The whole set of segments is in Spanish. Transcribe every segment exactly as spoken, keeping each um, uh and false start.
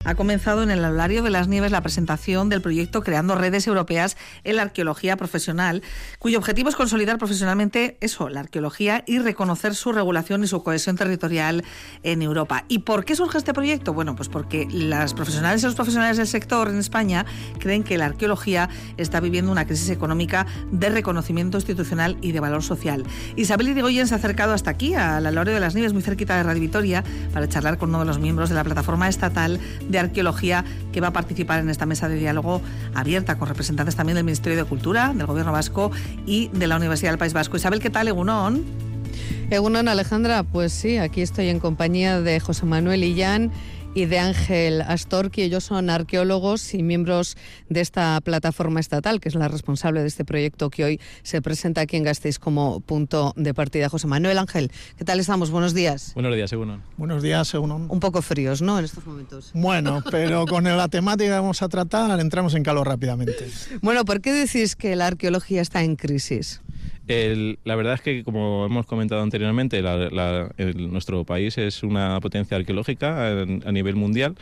Ha comenzado en el Aulario de las Nieves la presentación del proyecto Creando Redes Europeas en la Arqueología Profesional, cuyo objetivo es consolidar profesionalmente eso, la arqueología, y reconocer su regulación y su cohesión territorial en Europa. ¿Y por qué surge este proyecto? Bueno, pues porque las profesionales y los profesionales del sector en España creen que la arqueología está viviendo una crisis económica de reconocimiento institucional y de valor social. Isabel Irigoyen se ha acercado hasta aquí, al Aulario de las Nieves, muy cerquita de Radio Vitoria, para charlar con uno de los miembros de la plataforma estatal de arqueología que va a participar en esta mesa de diálogo abierta con representantes también del Ministerio de Cultura, del Gobierno Vasco y de la Universidad del País Vasco. Isabel, ¿qué tal? Egunon. Egunon, Alejandra. Pues sí, aquí estoy en compañía de José Manuel Illán y de Ángel Astorqui. Ellos son arqueólogos y miembros de esta plataforma estatal, que es la responsable de este proyecto que hoy se presenta aquí en Gasteiz como punto de partida. José Manuel, Ángel, ¿qué tal estamos? Buenos días. Buenos días, Egunon. Buenos días, Egunon. Un poco fríos, ¿no?, en estos momentos. Bueno, pero con la temática que vamos a tratar entramos en calor rápidamente. Bueno, ¿por qué decís que la arqueología está en crisis? El, la verdad es que, como hemos comentado anteriormente, la, la, el, nuestro país es una potencia arqueológica a, a nivel mundial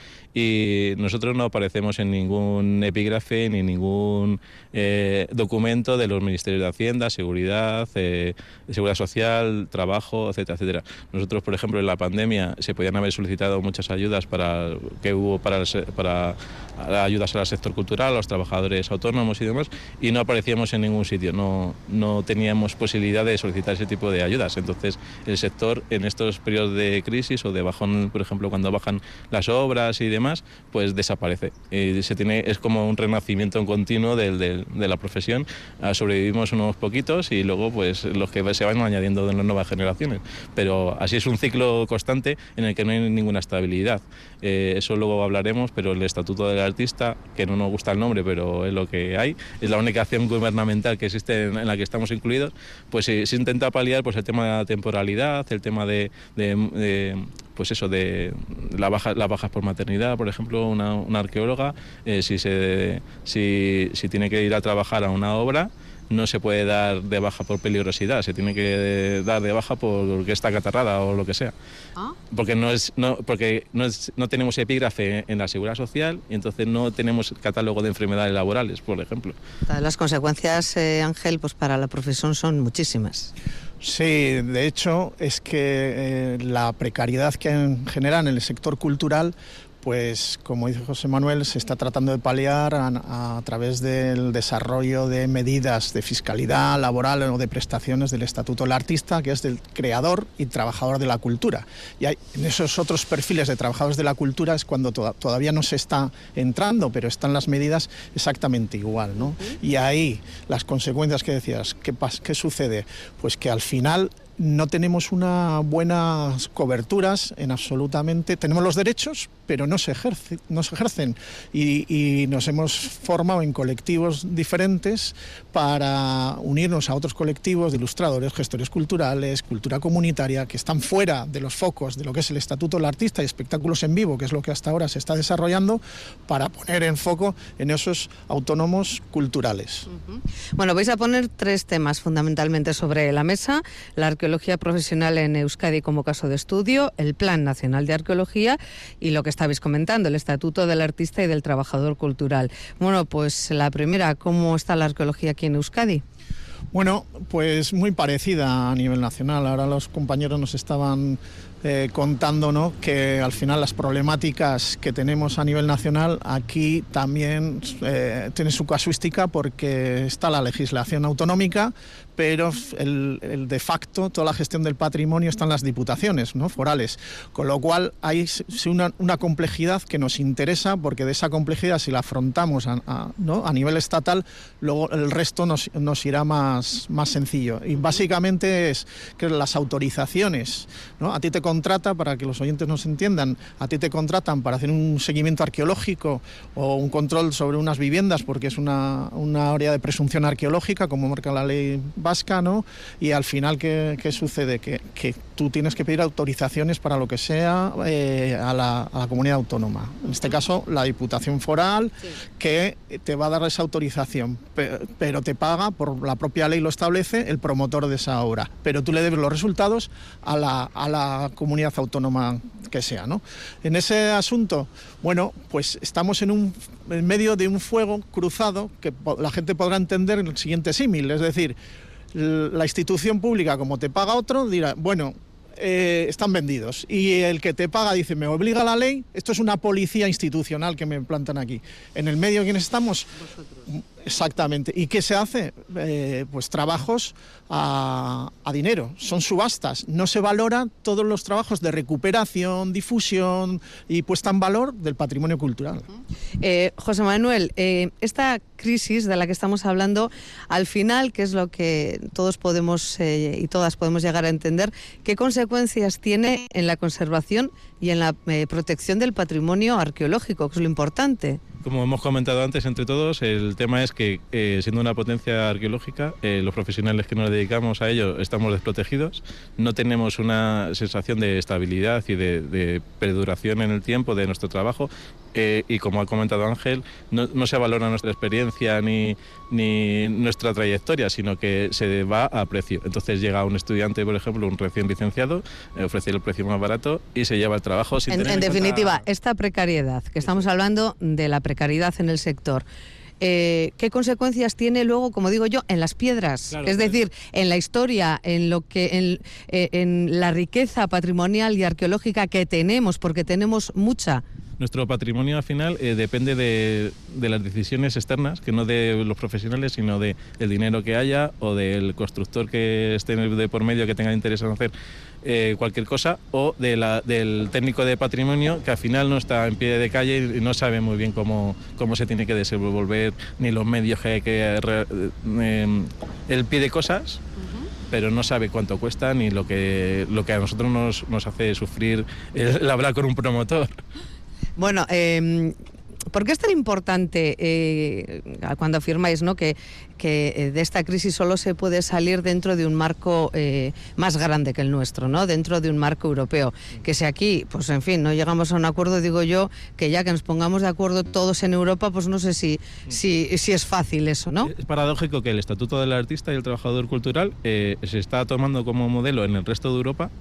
y nosotros no aparecemos en ningún epígrafe ni ningún eh, documento de los ministerios de Hacienda, Seguridad, eh, Seguridad Social, Trabajo, etcétera, etcétera. Nosotros, por ejemplo, en la pandemia se podían haber solicitado muchas ayudas para que hubo para, el, para ayudas al sector cultural, a los trabajadores autónomos y demás, y no aparecíamos en ningún sitio, no, no teníamos posibilidad de solicitar ese tipo de ayudas. Entonces el sector en estos periodos de crisis o de bajón, por ejemplo, cuando bajan las obras y demás, pues desaparece. Y se tiene, es como un renacimiento continuo del, del, de la profesión. Sobrevivimos unos poquitos y luego pues los que se van añadiendo de las nuevas generaciones. Pero así es un ciclo constante en el que no hay ninguna estabilidad. Eh, eso luego hablaremos, pero el Estatuto del Artista, que no nos gusta el nombre, pero es lo que hay, es la única acción gubernamental que existe en, en la que estamos incluidos, pues se, se intenta paliar pues el tema de la temporalidad, el tema de, de, de pues eso, de la baja, las bajas por maternidad, por ejemplo, una, una arqueóloga, eh, si, se, si, si tiene que ir a trabajar a una obra, no se puede dar de baja por peligrosidad, se tiene que dar de baja porque está catarrada o lo que sea. ¿Ah? Porque no es no porque no es, no tenemos epígrafe en la Seguridad Social y entonces no tenemos catálogo de enfermedades laborales, por ejemplo. Las consecuencias, eh, Ángel, pues para la profesión son muchísimas. Sí, de hecho es que eh, la precariedad que genera en el sector cultural, pues como dice José Manuel, se está tratando de paliar a, a través del desarrollo de medidas de fiscalidad laboral o de prestaciones del Estatuto del Artista, que es del creador y trabajador de la cultura. Y hay, en esos otros perfiles de trabajadores de la cultura es cuando to- todavía no se está entrando, pero están las medidas exactamente igual, ¿no? Y ahí las consecuencias que decías, ¿qué, pas- qué sucede? Pues que al final no tenemos unas buenas coberturas en absolutamente. Tenemos los derechos, pero no se ejerce, no se ejercen. Y, y nos hemos formado en colectivos diferentes para unirnos a otros colectivos de ilustradores, gestores culturales, cultura comunitaria, que están fuera de los focos de lo que es el Estatuto del Artista y espectáculos en vivo, que es lo que hasta ahora se está desarrollando, para poner en foco en esos autónomos culturales. Uh-huh. Bueno, vais a poner tres temas fundamentalmente sobre la mesa: la arqueología profesional en Euskadi como caso de estudio, el Plan Nacional de Arqueología y lo que estabais comentando, el Estatuto del Artista y del Trabajador Cultural. Bueno, pues la primera, ¿cómo está la arqueología aquí en Euskadi? Bueno, pues muy parecida a nivel nacional. Ahora los compañeros nos estaban eh, contando, ¿no?, que al final las problemáticas que tenemos a nivel nacional aquí también eh, tienen su casuística, porque está la legislación autonómica, pero el, el de facto toda la gestión del patrimonio está en las diputaciones, ¿no?, forales, con lo cual hay una, una complejidad que nos interesa, porque de esa complejidad, si la afrontamos a, a, ¿no?, a nivel estatal, luego el resto nos, nos irá más, más sencillo. Y básicamente es que las autorizaciones, ¿no?, a ti te contrata, para que los oyentes nos entiendan, a ti te contratan para hacer un seguimiento arqueológico o un control sobre unas viviendas, porque es una, una área de presunción arqueológica, como marca la ley vasca, ¿no? Y al final, ¿qué, qué sucede? Que, que tú tienes que pedir autorizaciones para lo que sea eh, a, la, a la comunidad autónoma. En este caso, la Diputación Foral, sí, que te va a dar esa autorización, pero te paga, por la propia ley lo establece, el promotor de esa obra. Pero tú le debes los resultados a la, a la comunidad autónoma que sea, ¿no? En ese asunto, bueno, pues estamos en, un, en medio de un fuego cruzado que la gente podrá entender en el siguiente símil, es decir, la institución pública, como te paga otro, dirá, bueno, eh, están vendidos. Y el que te paga dice, me obliga la ley, esto es una policía institucional que me plantan aquí. En el medio, ¿quiénes estamos? Vosotros. Exactamente. ¿Y qué se hace? Eh, pues trabajos a, a dinero, son subastas. No se valoran todos los trabajos de recuperación, difusión y puesta en valor del patrimonio cultural. Eh, José Manuel, eh, esta crisis de la que estamos hablando, al final, que es lo que todos podemos eh, y todas podemos llegar a entender, ¿qué consecuencias tiene en la conservación y en la eh, protección del patrimonio arqueológico, que es lo importante? Como hemos comentado antes, entre todos, el tema es que, eh, siendo una potencia arqueológica, eh, los profesionales que nos dedicamos a ello estamos desprotegidos, no tenemos una sensación de estabilidad y de, de perduración en el tiempo de nuestro trabajo, eh, y como ha comentado Ángel, no, no se valora nuestra experiencia ni, ni nuestra trayectoria, sino que se va a precio. Entonces llega un estudiante, por ejemplo, un recién licenciado, eh, ofrece el precio más barato y se lleva el trabajo sin en, tener en, en definitiva, cuenta... esta precariedad, que estamos hablando de la precariedad en el sector, eh, ¿qué consecuencias tiene luego, como digo yo, en las piedras? Claro, es decir, en la historia, en lo que, en, eh, en la riqueza patrimonial y arqueológica que tenemos, porque tenemos mucha. Nuestro patrimonio al final eh, depende de, de las decisiones externas, que no de los profesionales, sino de el dinero que haya o del constructor que esté de por medio que tenga interés en hacer eh, cualquier cosa, o de la, del técnico de patrimonio que al final no está en pie de calle y no sabe muy bien cómo, cómo se tiene que desenvolver, ni los medios que hay que... Eh, él pide cosas, pero no sabe cuánto cuesta ni lo que, lo que a nosotros nos, nos hace sufrir el hablar con un promotor. Bueno, eh, ¿por qué es tan importante eh, cuando afirmáis, ¿no?, que, que de esta crisis solo se puede salir dentro de un marco eh, más grande que el nuestro, ¿no?, dentro de un marco europeo? Que si aquí, pues en fin, no llegamos a un acuerdo, digo yo, que ya que nos pongamos de acuerdo todos en Europa, pues no sé si, si, si es fácil eso, ¿no? Es paradójico que el Estatuto del Artista y el Trabajador Cultural eh, se está tomando como modelo en el resto de Europa,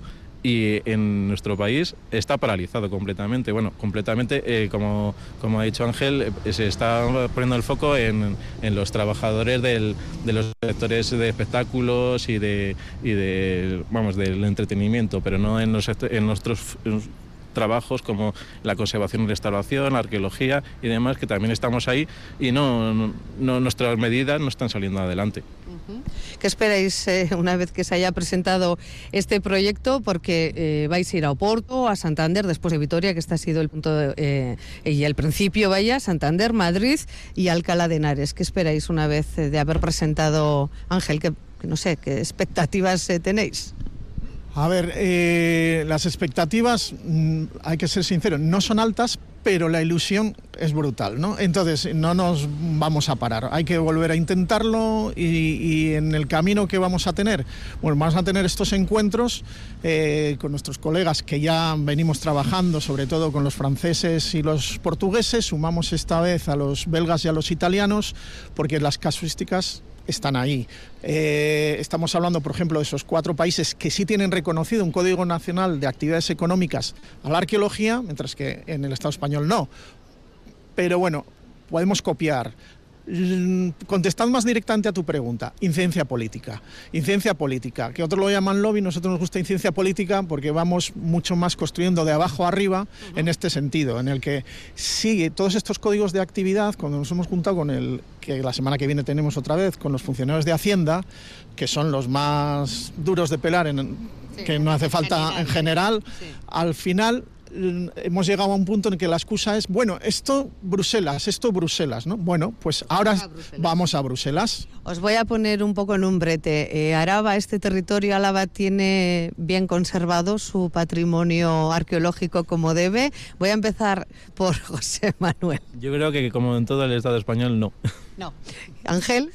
y en nuestro país está paralizado completamente. Bueno, completamente, eh, como, como ha dicho Ángel, eh, se está poniendo el foco en, en los trabajadores del, de los sectores de espectáculos y de, y de vamos, del entretenimiento, pero no en, los, en nuestros trabajos como la conservación y restauración, la arqueología y demás, que también estamos ahí y no, no, no nuestras medidas no están saliendo adelante. ¿Qué esperáis eh, una vez que se haya presentado este proyecto? Porque eh, vais a ir a Oporto, a Santander, después de Vitoria, que este ha sido el punto de, eh, y el principio, vaya, Santander, Madrid y Alcalá de Henares. ¿Qué esperáis una vez eh, de haber presentado, Ángel? Que, que no sé, ¿qué expectativas eh, tenéis? A ver, eh, las expectativas, mmm, hay que ser sinceros, no son altas, pero la ilusión es brutal, ¿no? Entonces no nos vamos a parar, hay que volver a intentarlo y, y en el camino que vamos a tener, bueno, vamos a tener estos encuentros eh, con nuestros colegas que ya venimos trabajando, sobre todo con los franceses y los portugueses, sumamos esta vez a los belgas y a los italianos, porque las casuísticas están ahí. Eh, estamos hablando, por ejemplo, de esos cuatro países que sí tienen reconocido un Código Nacional de Actividades Económicas a la arqueología, mientras que en el Estado español no. Pero bueno, podemos copiar. Contestando más directamente a tu pregunta, incidencia política. Incidencia política, que otros lo llaman lobby, nosotros nos gusta incidencia política porque vamos mucho más construyendo de abajo arriba uh-huh. en este sentido, en el que sigue todos estos códigos de actividad, cuando nos hemos juntado con el, que la semana que viene tenemos otra vez, con los funcionarios de Hacienda, que son los más duros de pelar, en, sí, que no hace falta general, en general, sí. Al final hemos llegado a un punto en que la excusa es, bueno, esto Bruselas, esto Bruselas, ¿no? Bueno, pues ahora a vamos a Bruselas. Os voy a poner un poco en un brete. Eh, Araba, este territorio Álava, ¿tiene bien conservado su patrimonio arqueológico como debe? Voy a empezar por José Manuel. Yo creo que como en todo el Estado español, no. No. Ángel.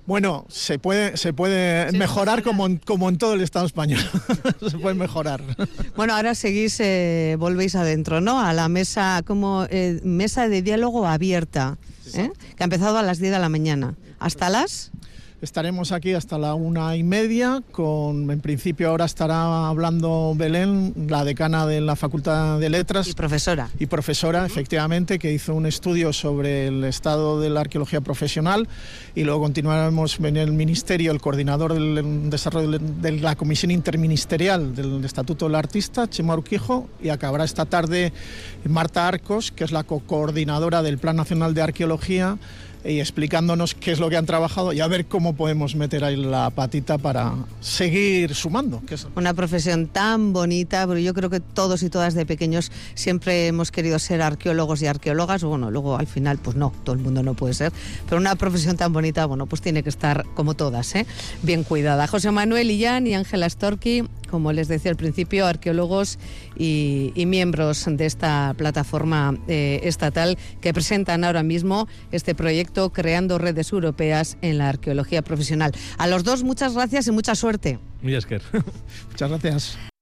Bueno, se puede, se puede sí, mejorar como en, como en todo el Estado español. Se puede mejorar. Bueno, ahora seguís, eh, volvéis adentro, ¿no? A la mesa, como eh, mesa de diálogo abierta, ¿eh? Que ha empezado a las diez de la mañana. ¿Hasta las...? Estaremos aquí hasta la una y media, con, en principio ahora estará hablando Belén, la decana de la Facultad de Letras. Y profesora. Y profesora, efectivamente, que hizo un estudio sobre el estado de la arqueología profesional, y luego continuaremos en el Ministerio, el coordinador del desarrollo de la Comisión Interministerial del Estatuto del Artista, Chema Urquijo, y acabará esta tarde Marta Arcos, que es la co-coordinadora del Plan Nacional de Arqueología, y explicándonos qué es lo que han trabajado y a ver cómo podemos meter ahí la patita para seguir sumando. Que es... Una profesión tan bonita, pero yo creo que todos y todas de pequeños siempre hemos querido ser arqueólogos y arqueólogas. Bueno, luego al final, pues no, todo el mundo no puede ser, pero una profesión tan bonita, bueno, pues tiene que estar como todas, ¿eh? Bien cuidada. José Manuel Illán y Ángel Astorqui, como les decía al principio, arqueólogos y, y miembros de esta plataforma eh, estatal que presentan ahora mismo este proyecto Creando Redes Europeas en la Arqueología Profesional. A los dos, muchas gracias y mucha suerte. Muy Esker. Muchas gracias.